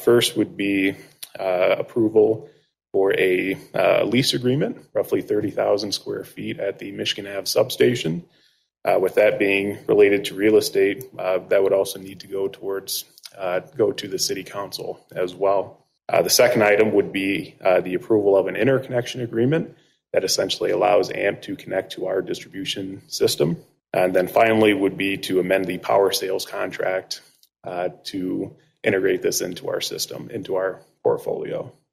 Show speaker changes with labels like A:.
A: First would be approval for a lease agreement, roughly 30,000 square feet at the Michigan Ave substation. With that being related to real estate, that would also need to go to the city council as well. The second item would be the approval of an interconnection agreement that essentially allows AMP to connect to our distribution system. And then finally would be to amend the power sales contract to integrate this into our system, into our portfolio.